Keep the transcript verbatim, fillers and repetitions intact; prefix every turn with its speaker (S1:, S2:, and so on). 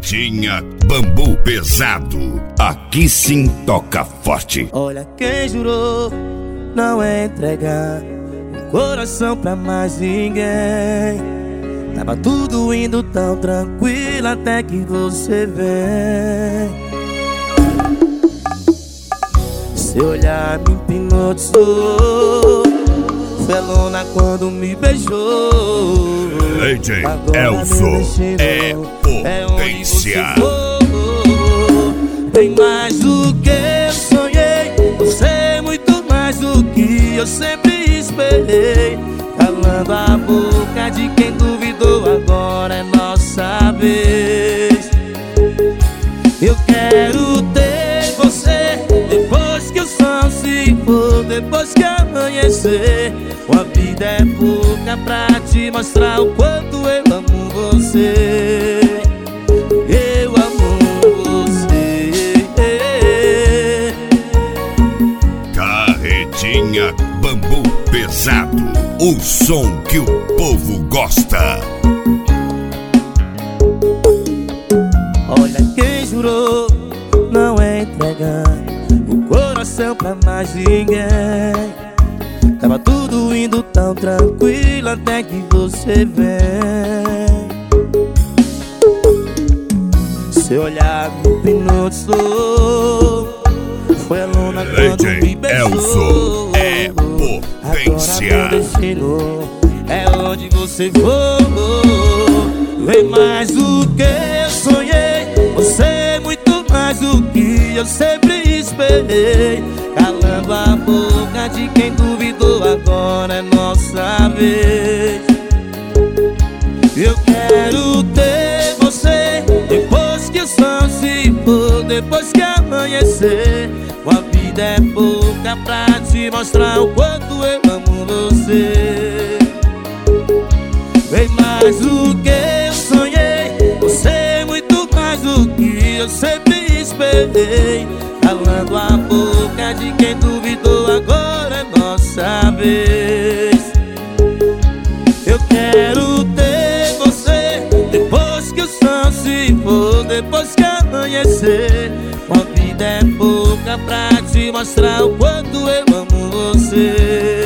S1: Carretinha Bambu Pesado, aqui sim toca forte.
S2: Olha quem jurou não entregar o coração pra mais ninguém. Tava tudo indo tão tranquilo até que você vem. Seu olhar me hipnotizou, foi a lona quando me beijou.
S1: D J Elson é potência.
S2: Tem mais do que eu sonhei, você é muito mais do que eu sempre esperei. Calando a boca de quem duvidou, agora é nossa vez. Eu quero ter você depois que o sol se for, depois que amanhecer. Uma vida é pouca pra te mostrar o quanto eu amo você. Eu amo você.
S1: Carretinha Bambu Pesado, o som que o povo gosta.
S2: Olha quem jurou não entregar o coração pra mais ninguém. Tava tudo indo tão tranquilo até que você vem. Seu olhar me hipnotizou, foi a luna quando me beijou.
S1: Elson é potência.
S2: Agora meu destino é onde você for. Vem mais do que eu sonhei, você é muito mais do que eu sempre esperei. Calando a boca de quem duvidou, agora é nossa vez. Eu quero ter você depois que o sol se for, depois que amanhecer. Uma vida é pouca pra te mostrar o quanto eu amo você. Vem mais do que eu sonhei, você é muito mais do que eu sempre esperei. Calando a boca de quem duvidou, agora é nossa vez. Eu quero ter você depois que o sol se for, depois que amanhecer. Uma vida é pouca pra te mostrar o quanto eu amo você.